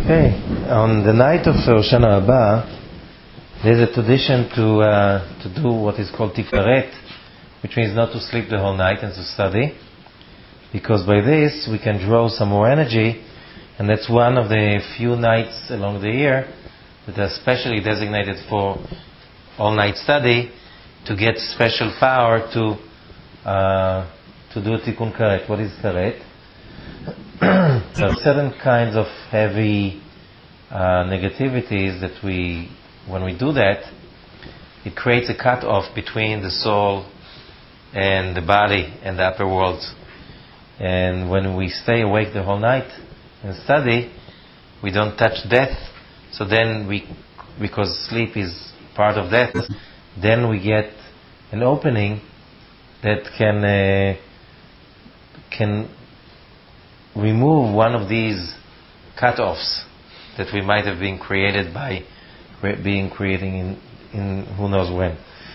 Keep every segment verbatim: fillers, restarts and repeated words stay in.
Okay, on the night of Hoshana Rabbah, there's a tradition to uh, to do what is called Tiferet, which means not to sleep the whole night and to study, because by this we can draw some more energy, and that's one of the few nights along the year that are specially designated for all-night study to get special power to uh, to do Tikkun Karet. What is Karet? There are certain kinds of heavy uh, negativities that we, when we do that, it creates a cut-off between the soul and the body and the upper world. And when we stay awake the whole night and study, we don't touch death. So then we, because sleep is part of death, then we get an opening that can uh, can remove one of these cut-offs that we might have been created by cre- being creating in, in who knows when.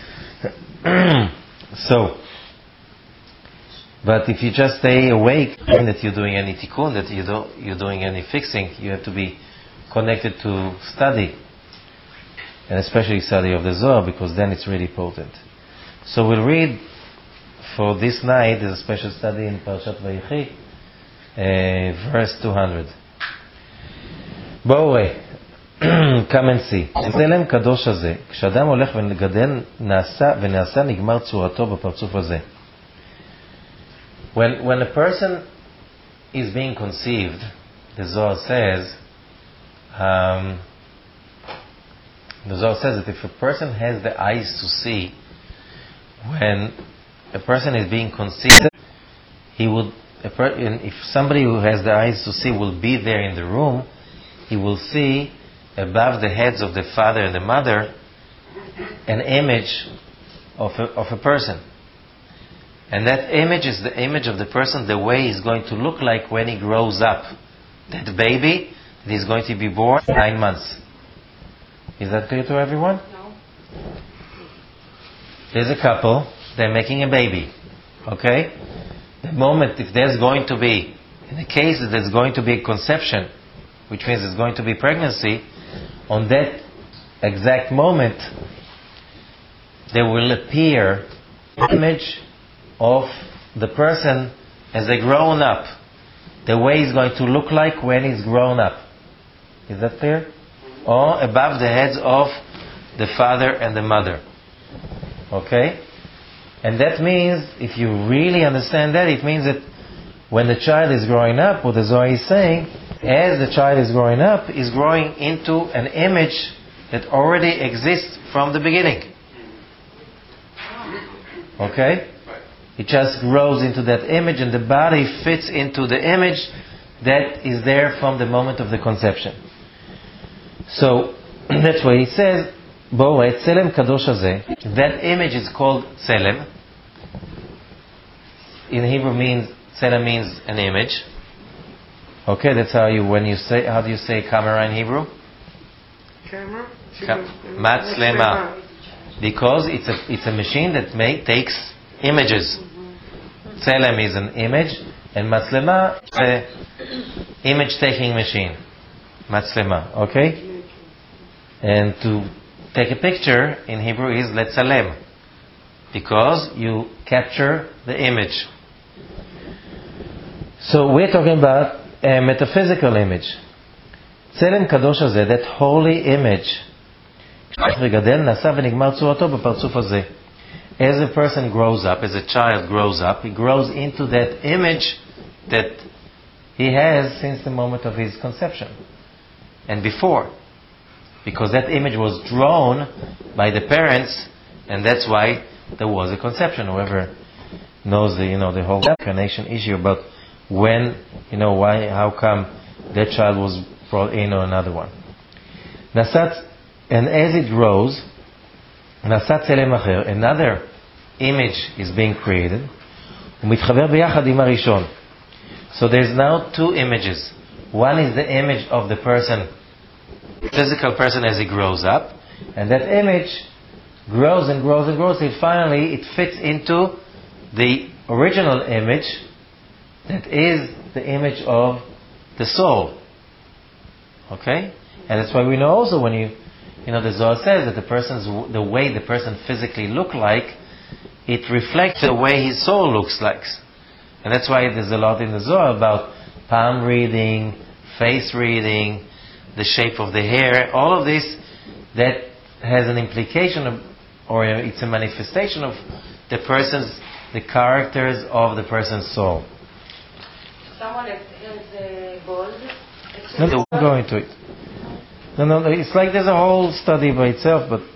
So, but if you just stay awake, and that you're doing any tikkun, that you don't, you're doing any fixing, you have to be connected to study, and especially study of the Zohar, because then it's really potent. So we'll read for this night. There's a special study in Parashat Vayechi, uh, verse two hundred. בואו, come and see. צלם קדוש הזה, כשאדם הולך וגדל, נעשה ונעשה נגמר צורתו בפרצוף הזה. When, when a person is being conceived, the Zohar says, um, the Zohar says that if a person has the eyes to see, when a person is being conceived, he would, a per, if somebody who has the eyes to see will be there in the room, he will see above the heads of the father and the mother an image of a, of a person. And that image is the image of the person, the way he's going to look like when he grows up. That baby that is going to be born nine months. Is that clear to everyone? No. There's a couple, they're making a baby. Okay? The moment, if there's going to be, in the case that there's going to be a conception, which means there's going to be pregnancy, on that exact moment, there will appear an image of the person as a grown up, the way he's going to look like when he's grown up. Is that clear? Or above the heads of the father and the mother. Okay? And that means, if you really understand that, it means that when the child is growing up, what the Zohar is saying, as the child is growing up, is growing into an image that already exists from the beginning. Okay? It just grows into that image, and the body fits into the image that is there from the moment of the conception. So, that's why he says, בואו, צלם קדוש הזה, that image is called צלם. In Hebrew means, צלם means an image. Okay, that's how you, when you say, how do you say camera in Hebrew? Camera? Ka- Matzlema. Because it's a, it's a machine that make, takes images. Tselem is an image, and Matzlema is an image-taking machine. Matzlema, okay? And to take a picture in Hebrew is letzalem, because you capture the image. So we're talking about a metaphysical image. צלם קדוש הזה, that holy image, וגדל, נעשה ונגמר צורתו בפרצוף הזה. As a person grows up, as a child grows up, he grows into that image that he has since the moment of his conception and before, because that image was drawn by the parents, and that's why there was a conception. Whoever knows the, you know, the whole incarnation issue about when, you know, why, how come that child was brought in or another one. Nasat, and as it grows, Nasat צלם אחר, another image is being created, ומתחבר ביחד עם הראשון. So there's now two images. One is the image of the person, physical person as he grows up, and that image grows and grows and grows, and finally it fits into the original image that is the image of the soul. Okay? And that's why we know also when you, you know, the Zohar says that the person's, the way the person physically look like, it reflects the way his soul looks like. And that's why there's a lot in the Zohar about palm reading, face reading, the shape of the hair, all of this that has an implication of, or it's a manifestation of the person's, the characters of the person's soul. Someone is uh, bold. No, no, we'll go into it. No, no, it's like there's a whole study by itself, but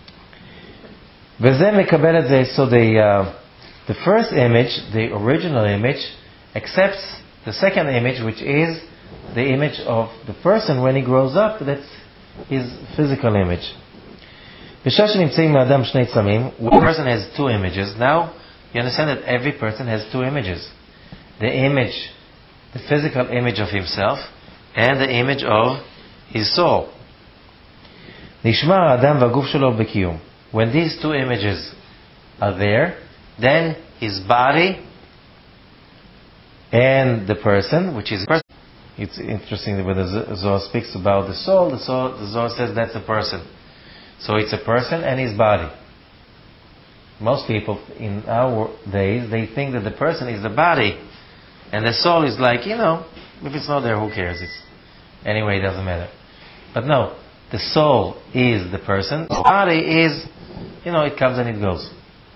וזה מקבל את זה, so the, uh, the first image, the original image, accepts the second image, which is the image of the person when he grows up. That's his physical image. בשעה שנמצאים לאדם שני צלמים, when a person has two images, now you understand that every person has two images. The image, the physical image of himself, and the image of his soul. נשמר האדם והגוף שלו בקיום. When these two images are there, then his body and the person, which is a person. It's interesting that when the Zohar speaks about the soul, the, soul, the Zohar says that's a person. So it's a person and his body. Most people in our days, they think that the person is the body, and the soul is like, you know, if it's not there, who cares? It's, anyway, it doesn't matter. But no, the soul is the person. The body is, you know, it comes and it goes.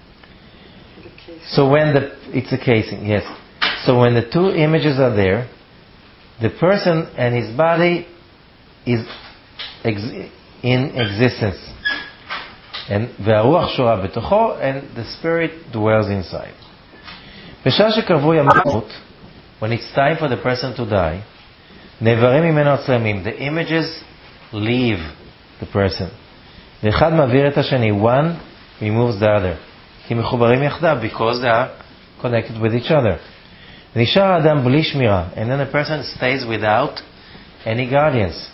So when the, it's a casing, yes. So when the two images are there, the person and his body is ex- in existence. And והרוח שורה בתוכו, and the spirit dwells inside. בשעה שקרבו ימות, when it's time for the person to die, נעברים ממנו הצלמים. The images leave the person. ואחד מעביר את השני. One removes the other. כי מחוברים יחדיו, because they are connected with each other. נשאר האדם בלי שמירה, and then the person stays without any guardians.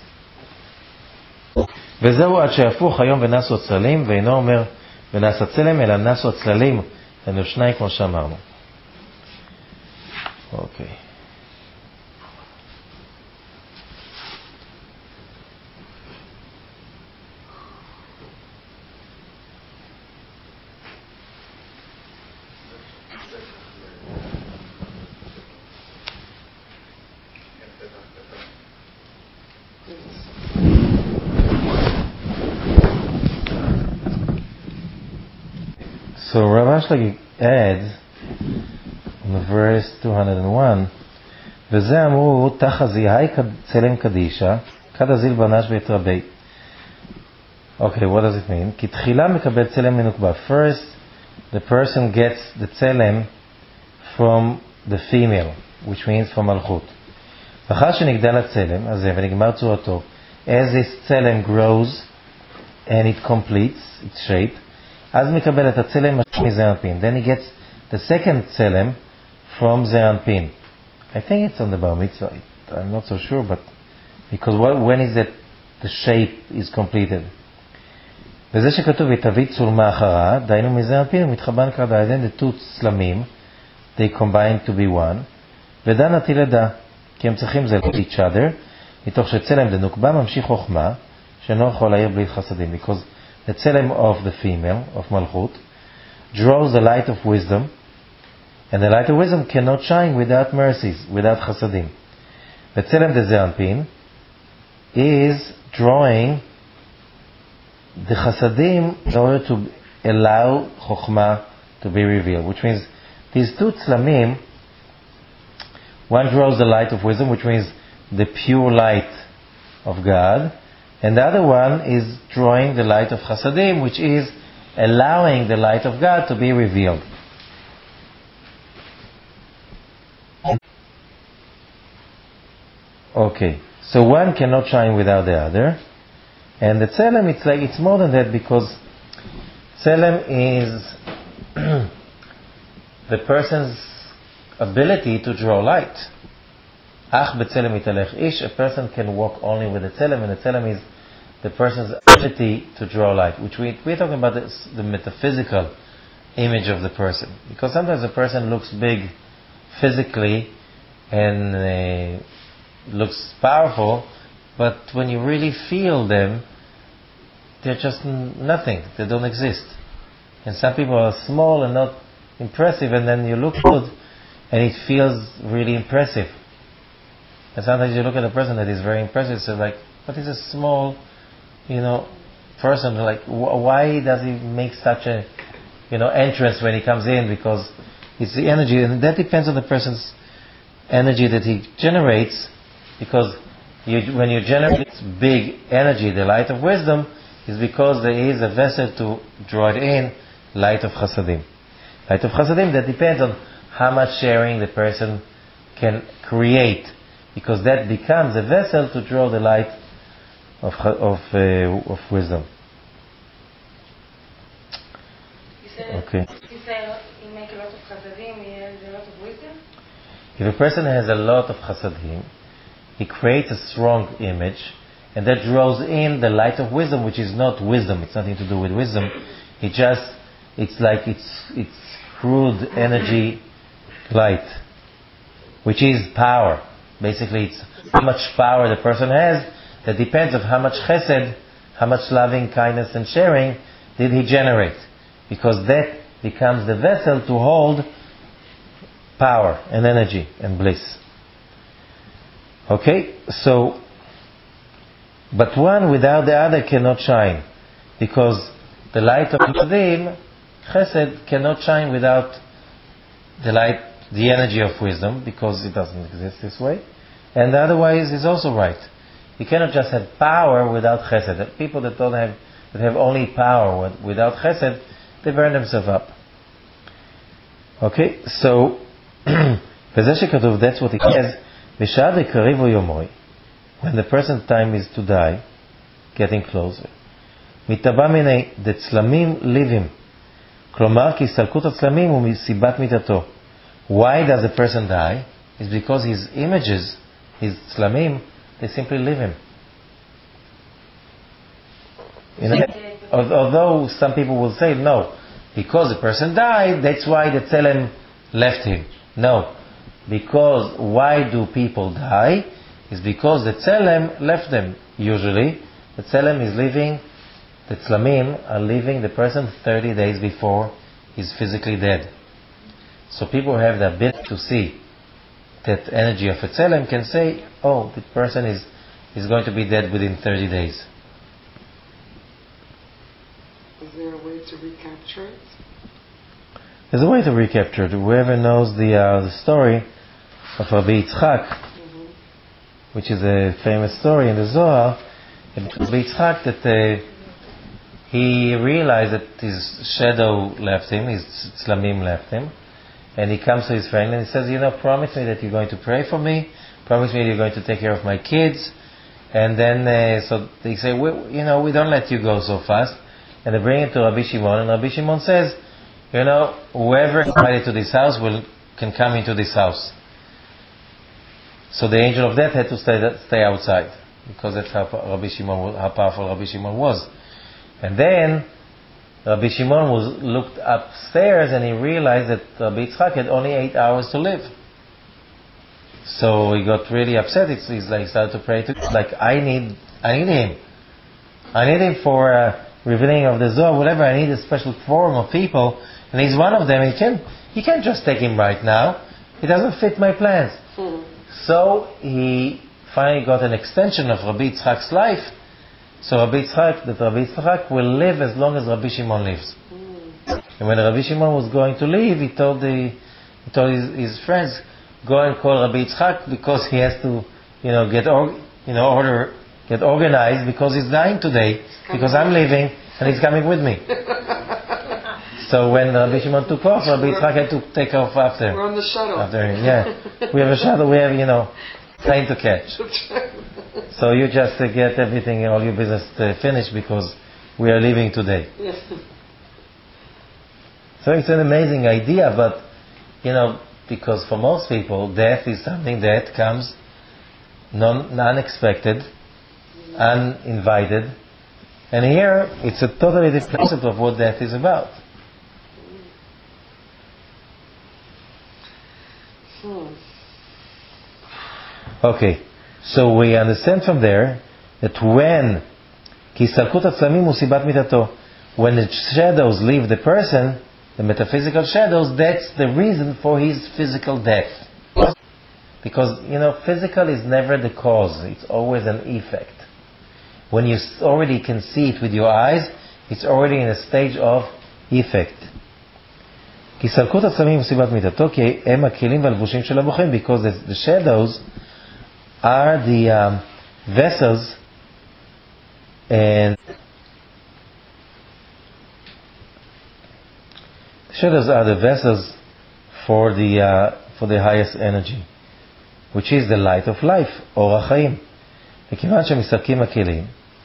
וזהו עד שהפוך היום ונסו הצללים, ואינו אומר ונס הצלם, אלא נסו הצללים, היינו שניים כמו שאמרנו. אוקיי. So Rav Ashlag adds in the verse two hundred one, וזה אמרו תחזי היי צלם קדישה כד הזיל בנש ויתרבי. Okay, what does it mean? כי תחילה מקבל צלם מנוקבה. First, the person gets the צלם from the female, which means from מלכות. ואחר שנגדל הצלם הזה ונגמר צורתו, as this צלם grows and it completes its shape, אז מקבל את הצלם מזעיר אנפין. Then he gets the second צלם from זעיר אנפין. I think it's on the בר מצווה. I'm not so sure, but because when is that the shape is completed? וזה שכתוב ותביא צולמה אחרה, דיינו מזעיר אנפין, ומתחבן כרדה. Then the two צלמים, they combine to be one. ודן התילדה, כי הם צריכים זה each other, מתוך שצלם דנוקבה ממשיך חוכמה, שאינו יכול להעיר בלי חסדים. Because the tzelem of the female, of Malchut, draws the light of wisdom, and the light of wisdom cannot shine without mercies, without chasadim. The tzelem de Zeranpin is drawing the chasadim in order to allow chokhmah to be revealed, which means these two tzlamim, one draws the light of wisdom, which means the pure light of God, and the other one is drawing the light of Chasadim, which is allowing the light of God to be revealed. Okay, so one cannot shine without the other. And the Tzelem, it's like, it's more than that, because Tzelem is the person's ability to draw light. Ach b'tzelem italech ish, a person can walk only with the tzelem, and the tzelem is the person's ability to draw light, which we, we're talking about this, the metaphysical image of the person. Because sometimes a person looks big physically and uh, looks powerful, but when you really feel them, they're just n- nothing. They don't exist. And some people are small and not impressive, and then you look good, and it feels really impressive. And sometimes you look at a person that is very impressive, so like, what is a small, you know, person? Like, wh- why does he make such a, you know, entrance when he comes in? Because it's the energy, and that depends on the person's energy that he generates. Because you, when you generate big energy, the light of wisdom, is because there is a vessel to draw it in, light of chasadim. Light of chasadim, that depends on how much sharing the person can create, because that becomes a vessel to draw the light of of, uh, of wisdom. You said, Okay. you say you make a lot of chasadim, he has a lot of wisdom? If a person has a lot of chasadim, he creates a strong image, and that draws in the light of wisdom, which is not wisdom. It's nothing to do with wisdom. It just, it's like it's it's crude energy light, which is power. Basically, it's how much power the person has. That depends on how much chesed, how much loving kindness and sharing did he generate, because that becomes the vessel to hold power and energy and bliss. Okay, so, but one without the other cannot shine, because the light of Chasadim, Chesed, cannot shine without the light, the energy of wisdom, because it doesn't exist this way. And otherwise is also right. You cannot just have power without Chesed. People that don't have, that have only power without Chesed, they burn themselves up. Okay, so, וזה שכתוב, that's what it says, בשעה וקריבו יומוי, when the person's time is to die, getting closer, מתבע מיני דצלמים ליבים, כלומר, כי סלקות הצלמים הוא מסיבת מיתתו. Why does a person die? It's because his images, his tzlamim, they simply leave him. You know, although some people will say, no, because the person died, that's why the tzelem left him. No. Because why do people die? It's because the tzelem left them. Usually, the tzelem is leaving, the tzlamim are leaving the person thirty days before he's physically dead. So people have the ability to see that energy of a tzelem, can say, oh, the person is, is going to be dead within thirty days. Is there a way to recapture it? There's a way to recapture it. Whoever knows the, uh, the story of Rabbi Yitzchak, mm-hmm. which is a famous story in the Zohar, Rabbi Yitzchak, that uh, he realized that his shadow left him, his tzlamim left him, and he comes to his friend and he says, you know, promise me that you're going to pray for me, promise me you're going to take care of my kids, and then, uh, so they say, we, you know, we don't let you go so fast, and they bring him to Rabbi Shimon, and Rabbi Shimon says, you know, whoever invited to this house will can come into this house. So the angel of death had to stay stay outside, because that's how Rabbi Shimon, how powerful Rabbi Shimon was. And then Rabbi Shimon was looked upstairs and he realized that Rabbi Yitzchak had only eight hours to live. So he got really upset. It's, he's like started to pray to like I need I need him. I need him for uh, revealing of the Zohar, whatever. I need a special forum of people, and he's one of them. He can't he can't just take him right now. It doesn't fit my plans. Mm-hmm. So he finally got an extension of Rabbi Yitzchak's life. So Rabbi Yitzchak, that Rabbi Yitzchak will live as long as Rabbi Shimon lives. Mm. And when Rabbi Shimon was going to leave, he told the he told his, his friends, go and call Rabbi Yitzchak, because he has to, you know, get or, you know order get organized, because he's dying today, because I'm leaving and he's coming with me. So when Rabbi Shimon took off, Rabbi Yitzchak had to take off after. We're on the shuttle. After him, yeah. We have a shuttle. We have, you know, plane to catch. So you just uh, get everything, all your business uh, finished, because we are leaving today. Yes. So it's an amazing idea, but, you know, because for most people, death is something that comes non unexpected, uninvited, and here it's a totally different concept of what death is about. Okay, so we understand from there that when כי סלקות הצלמים הוא סיבת מיתתו, when the shadows leave the person, the metaphysical shadows, that's the reason for his physical death. Because, you know, physical is never the cause. It's always an effect. When you already can see it with your eyes, it's already in a stage of effect. כי סלקות הצלמים הוא סיבת מיתתו, כי הם הכלים והלבושים של הבוכים, because the, the shadows are the um, vessels and the shadows are the vessels for the uh, for the highest energy, which is the light of life, אור החיים. וכיוון שמסלקים הכלים,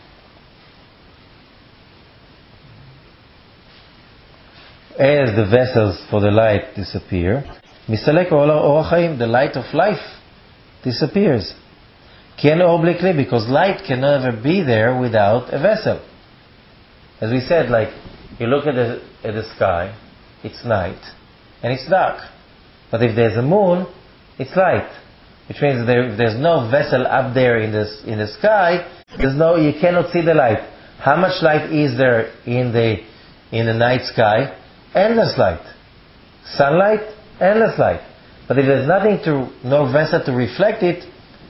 as the vessels for the light disappear, מסלק אור החיים, the light of life disappears. כי אין אור בלי כלי, because light can never be there without a vessel. As we said, like, you look at the, at the sky, it's night, and it's dark. But if there's a moon, it's light. Which means there, there's no vessel up there in, this, in the sky, there's no, you cannot see the light. How much light is there in the, in the night sky? Endless light. Sunlight, endless light. But if there's nothing to, no vessel to reflect it,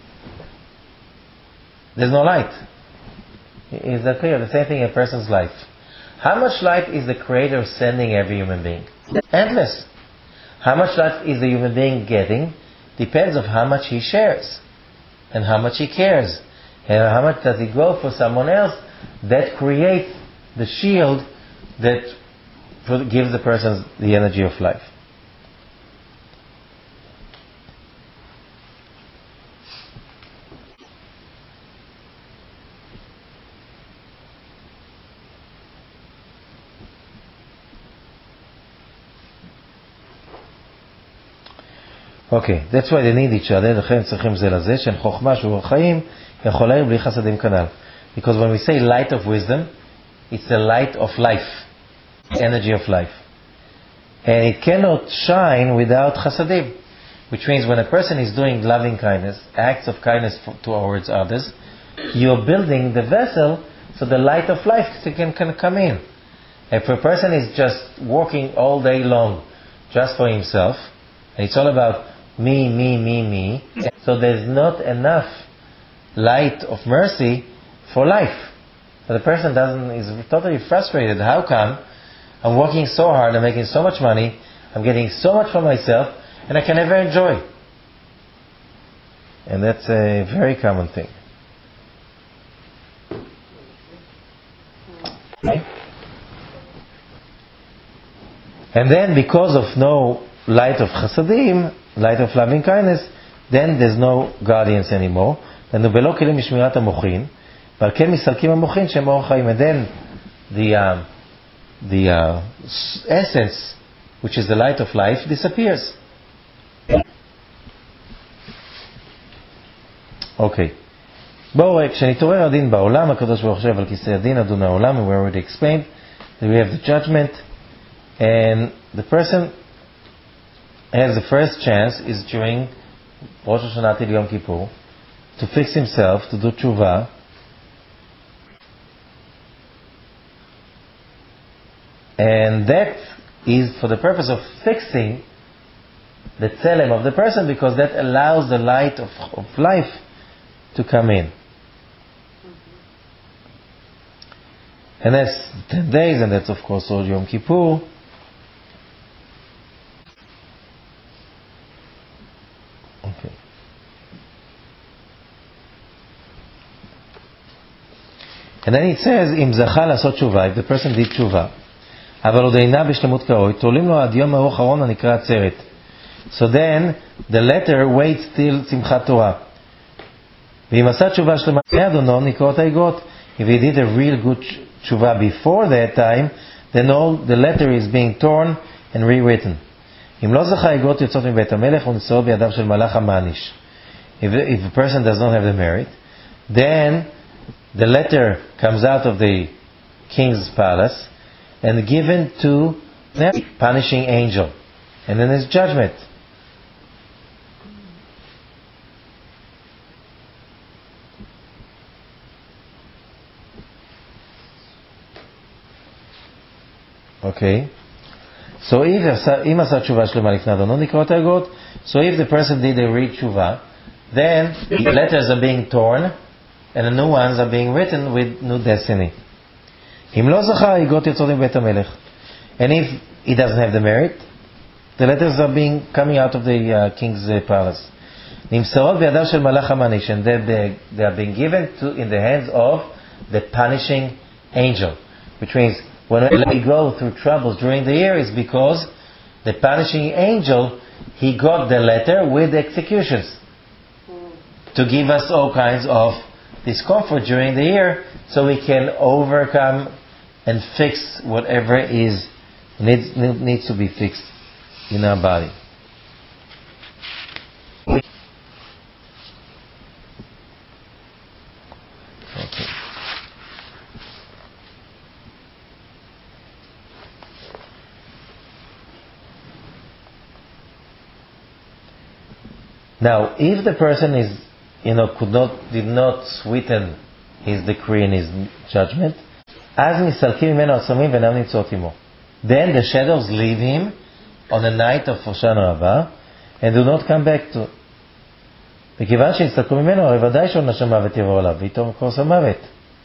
there's no light. Is that clear? The same thing in a person's life. How much light is the Creator sending every human being? Endless. How much light is the human being getting? Depends on how much he shares. And how much he cares. And how much does he go for someone else. That creates the shield that gives the person the energy of life. Okay, that's why they need each other. לכן צריכים זה לזה, שאין חוכמה שהוא החיים, יכול להאיר בלי חסדים כנ"ל. Because when we say light of wisdom, it's the light of life, energy of life. And it cannot shine without chasadim. Which means when a person is doing loving kindness, acts of kindness towards others, you're building the vessel so the light of life can, can come in. If a person is just walking all day long just for himself, and it's all about me, me, me, me. So there's not enough light of mercy for life. So the person doesn't is totally frustrated. How come I'm working so hard, I'm making so much money, I'm getting so much for myself, and I can never enjoy? And that's a very common thing. Okay? And then because of no light of chasadim, light of loving kindness, then there's no guardians anymore. And בלא כלים משמירת המוחין, ועל כן מסלקים המוחין שהם אור חיים. And then the, uh, the uh, essence, which is the light of life, disappears. Okay. בואו, כשנתעורר הדין בעולם, הקדוש ברוך הוא חושב על כיסא הדין, אדון העולם, and we already explained that we have the judgment, and the person has the first chance is during Rosh Hashanah till Yom Kippur to fix himself, to do tshuva, and that is for the purpose of fixing the tzelem of the person, because that allows the light of, of life to come in. And that's ten days, and that's of course all Yom Kippur. Okay. And then it says, אם זכה לעשות תשובה, if the person did תשובה, אבל עוד אינה בשלמות כראוי, תולים לו עד יום האחרון הנקרא עצרת. So then, the letter waits till שמחת תורה. ואם עשה תשובה שלמה, אדונו נקראות האגרות. If he did a real good תשובה before that time, then all the letter is being torn and rewritten. אם לא זכה האגרות יוצאות מבית המלך ונשאות בידיו של מלאך המעניש. If, if a person does not have the merit, then the letter comes out of the king's palace and given to the punishing angel. And then there's judgment. Okay. So if אם עשה תשובה שלמה לפני אדונו נקראות האגרות, so if the person did a real תשובה, then the letters are being torn and the new ones are being written with new destiny. אם לא זכה, האגרות יוצאות מבית המלך. And if he doesn't have the merit, the letters are being coming out of the uh, king's uh, palace. נמסרות בידיו של מלאך המעניש, and they, they, they are being given to in the hands of the punishing angel, which means when we go through troubles during the year, it's because the punishing angel, he got the letter with the executions to give us all kinds of discomfort during the year, so we can overcome and fix whatever is needs needs to be fixed in our body. Okay. Now, if the person is, you know, could not, did not sweeten his decree and his judgment, אז מסלקים ממנו עצמים ואינם נמצאות עמו. Then the shadows leave him on the night of Hoshana Rabbah and do not come back to. וכיוון שהסתלקו ממנו, הרי ודאי שעונש המוות יבוא עליו, ואיתו כוס המוות.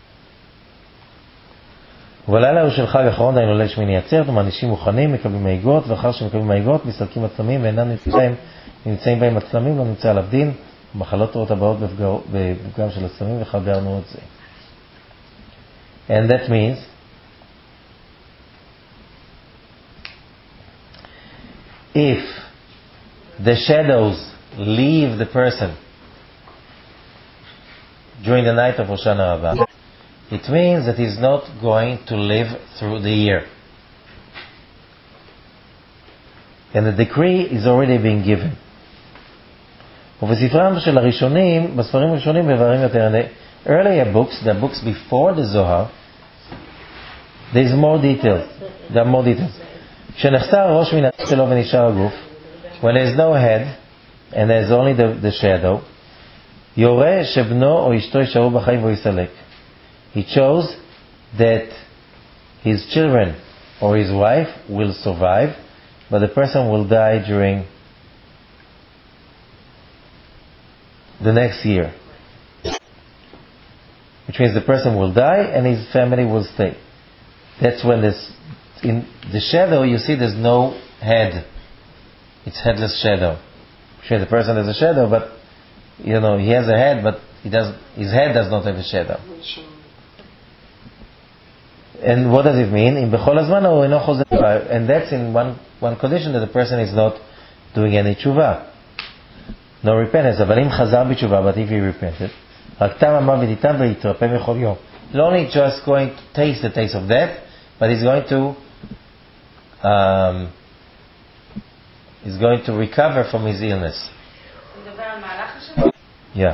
ובלילה הוא של חג אחרון, דהיינו ליל שמיני עצרת, ומענישים מוכנים, מקבלים מהיגות, ואחר שמקבלים מהיגות, מסלקים עצמים ואינם נמצאים, נמצאים בהם עצלמים, לא נמצא עליו דין, ומחלות רעות הבאות בפגם של עצלמים, וחברנו את זה. And that means if the shadows leave the person during the night of Hoshana Rabbah, it means that he's not going to live through the year. And the decree is already being given. ובספרם של הראשונים, בספרים הראשונים מבארים יותר, the earlier books, the books before the Zohar, there's more details. There are more details. כשנחסר הראש מן הצל שלו ונשאר הגוף, when there's no head and there's only the, the shadow, יורה שבנו או אשתו יישארו בחיים והוא יסלק. He chose that his children or his wife will survive, but the person will die during the next year. Which means the person will die and his family will stay. That's when this, in the shadow you see there's no head. It's headless shadow. Which means the person has a shadow, but you know he has a head, but he does his head does not have a shadow. And what does it mean? In bechol hazman hu eino chozer, and that's in one one condition, that the person is not doing any tshuva, no repentance. אבל אם חזר בתשובה, but if he repented, רק תם המוות איתם ויתרפא בכל יום. Not only just going to taste the taste of death, but he's going to um, he's going to recover from his illness. Yeah.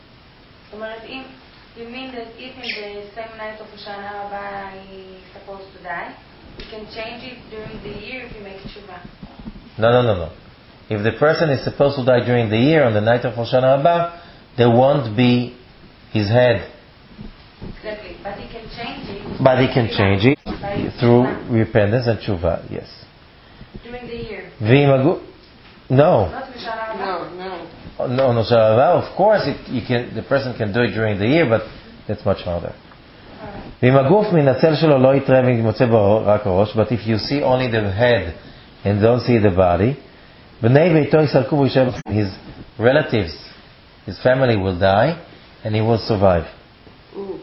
You mean that if in the same night of Hoshana Rabbah he's supposed to die, you can change it during the year if you make tshuva? No, no, no, no. If the person is supposed to die during the year on the night of Hoshana Rabbah, there won't be his head. Exactly, but he can change it. But he can change it through repentance and tshuva, yes. During the year? V'imagu? No. Not Hoshana Rabbah? No, no. No, no, of course it, you can, the person can do it during the year, but that's much harder. ואם הגוף מן הצל שלו לא יתראה וימוצא בו רק הראש, but if you see only the head and don't see the body, בני ביתו יסלקו וישאר, his relatives, his family will die and he will survive. Ooh.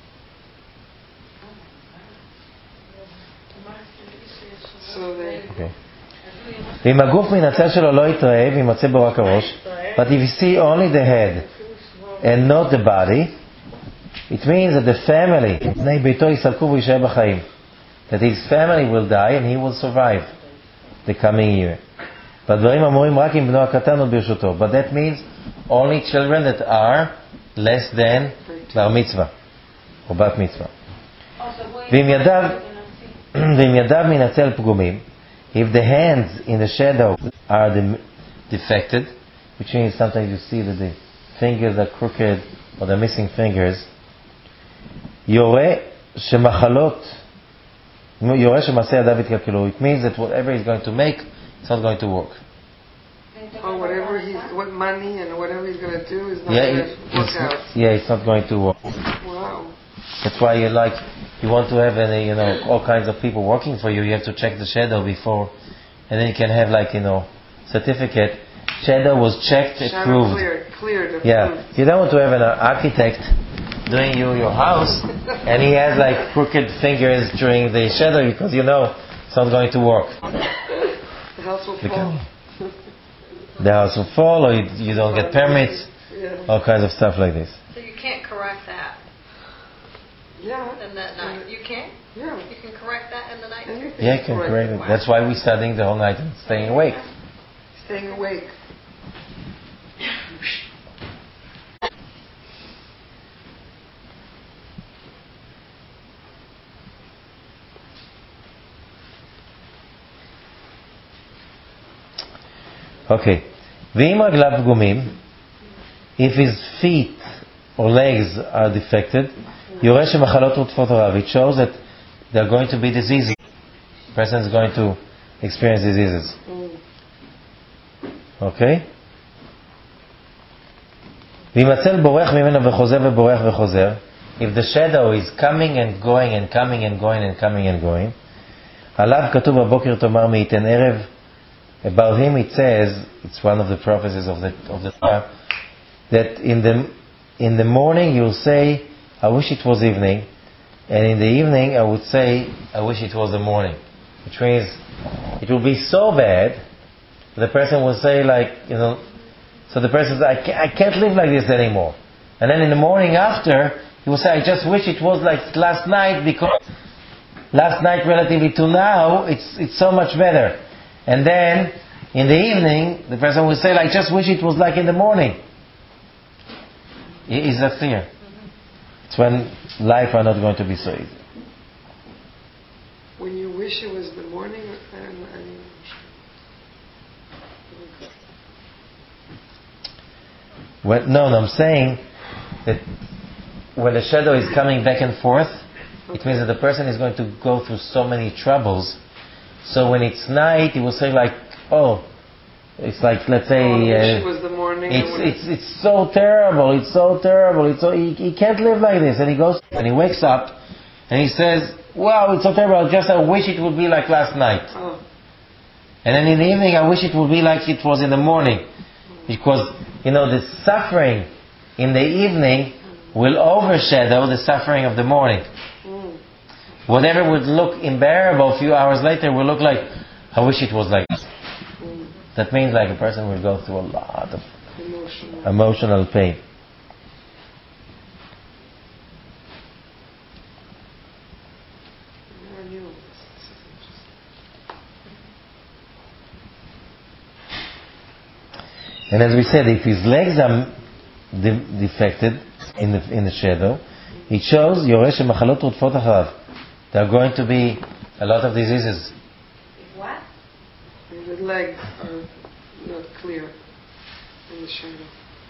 So they... Okay. ואם הגוף מן הצל שלו לא יתראה וימצא בו רק הראש, but if you see only the head and not the body, it means that the family, בני ביתו יסלקו וישאר בחיים, that his family will die and he will survive the coming year. והדברים אמורים רק עם בנו הקטן עוד ברשותו, but that means only children that are less than בר מצווה או בת מצווה. ואם ידיו ואם ידיו מן הצל פגומים, if the hands in the shadow are the defected, which means sometimes you see that the fingers are crooked or they're missing fingers, יורה שמחלות יורש שמעשה ידיו יתקלקלו. It means that whatever he's going to make, it's not going to work. Or whatever he's, what money and whatever he's going to do is not Yeah, going it, to work it's, out. yeah, it's not going to work. Wow. That's why you like, you want to have any, you know, all kinds of people working for you. You have to check the shadow before, and then you can have like, you know, certificate. Shadow was checked, Shadow approved. cleared, cleared, approved. Yeah, you don't want to have an architect doing you your house, and he has like crooked fingers during the shadow because you know it's not going to work. The house will Because fall. the house will fall, or you, you don't get permits, Yeah. all kinds of stuff like this. So you can't correct that Yeah. in that night. You can? Yeah. You can correct that in the night? Anything Yeah, you is can correct. correct it. That's why we're studying the whole night and staying awake. Staying awake. Okay. ואם רגליו פגומים, if his feet or legs are defected, יורש שמחלות רודפות הרב. It shows that there are going to be diseases. The person is going to experience diseases. Okay? ואם הצל בורח ממנו וחוזר ובורח וחוזר, if the shadow is coming and going and coming and going and coming and going, עליו כתוב בבוקר תאמר מי ייתן ערב. About him it says, it's one of the prophecies of the of the Torah, that in the in the morning you'll say, I wish it was evening, and in the evening I would say, I wish it was the morning. Which means it will be so bad, the person will say like, you know, so the person says, I can't, I can't live like this anymore. And then in the morning after, he will say, I just wish it was like last night, because last night relatively to now, it's it's so much better. And then, in the evening, the person will say, I just wish it was like in the morning. Is that clear? It's when life are not going to be so easy. When you wish it was the morning, and, and When, no, no, I'm saying that when the shadow is coming back and forth, okay, it means that the person is going to go through so many troubles. So when it's night, he will say like, oh, it's like, let's say, oh, I wish uh, it was the morning. it's it's it's so terrible, it's so terrible, it's so, he, he can't live like this. And he goes, and he wakes up, and he says, wow, it's so terrible, just I wish it would be like last night. Oh. And then in the evening, I wish it would be like it was in the morning. Because, you know, the suffering in the evening will overshadow the suffering of the morning. Whatever would look unbearable a few hours later will look like, I wish it was like this. Mm. That means like a person will go through a lot of Emotional. emotional pain. Never knew. And as we said, if his legs are de- defected in the in the shadow, it shows יורש שמחלות רודפות אחריו. There are going to be a lot of diseases. What? And the legs are not clear in the shadow.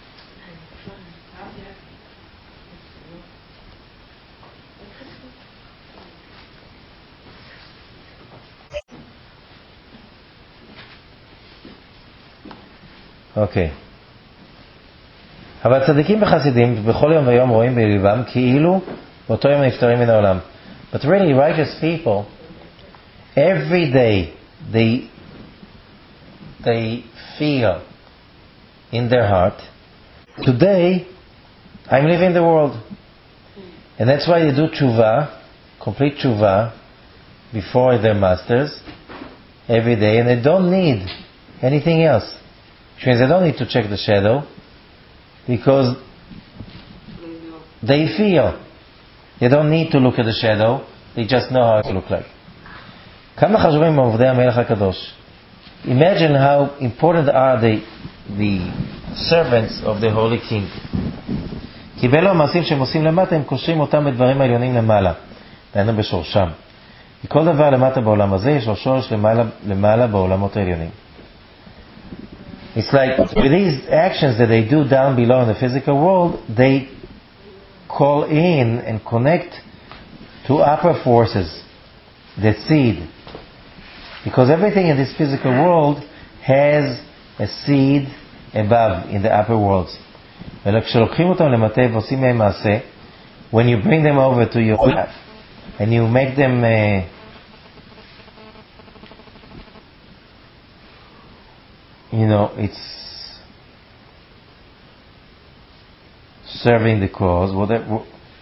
אוקיי. אבל הצדיקים וחסידים בכל יום ויום רואים בלבם כאילו באותו יום נפטרים מן העולם. But really righteous people, every day they they feel in their heart, today I'm leaving the world. And that's why they do tshuva, complete tshuva, before their masters, every day, and they don't need anything else. Which means they don't need to check the shadow, because they feel. They don't need to look at the shadow, they just know how it looks like. כמה חשובים עובדי המלך הקדוש. Imagine how important are the, the servants of the Holy King. כי באלו המעשים שהם עושים למטה, הם קושרים אותם בדברים העליונים למעלה. דהיינו בשורשם. כי כל דבר למטה בעולם הזה, יש לו שורש למעלה, למעלה בעולמות העליונים. It's like, with these actions that they do down below in the physical world, they call in and connect to upper forces the seed. Because everything in this physical world has a seed above, in the upper worlds. וכשלוקחים אותם למטה ועושים מהם מעשה, when you bring them over to your life, and you make them uh, you know, it's serving the cause, whatever.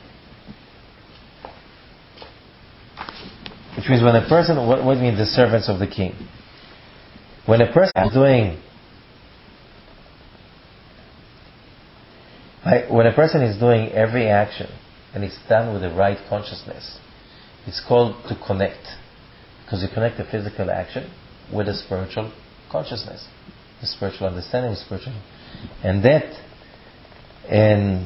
Which means when a person, what, what means the servants of the king? When a person is doing, right, when a person is doing every action and it's done with the right consciousness, it's called to connect, because you connect the physical action with the spiritual consciousness, the spiritual understanding, the spiritual, and that, and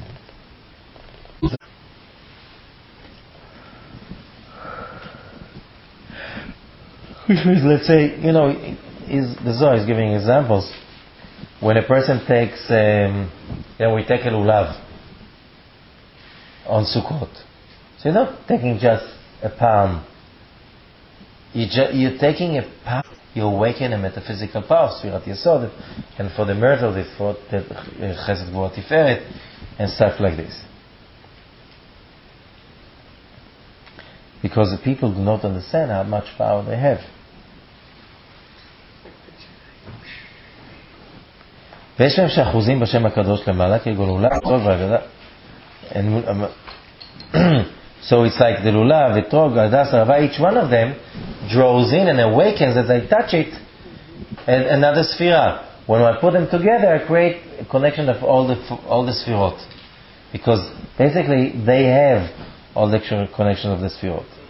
which means, let's say, you know, is the Zohar is giving examples. When a person takes, um, you know, we take a lulav on Sukkot. So you're not taking just a palm. You ju- you're taking a palm. You awaken a metaphysical power, Sfirat Yesod, and for the myrtle, they thought that Chesed Gvurah Tiferet, and stuff like this. Because the people do not understand how much power they have. ויש להם שאחוזים בשם הקדוש למעלה, כגון לולב, אתרוג והגדה. So it's like the lulav, etrog, adas, arava, each one of them draws in and awakens as I touch it and another sphira. When I put them together, I create a connection of all the all the sphirot. Because basically they have all the connection of the sphirot.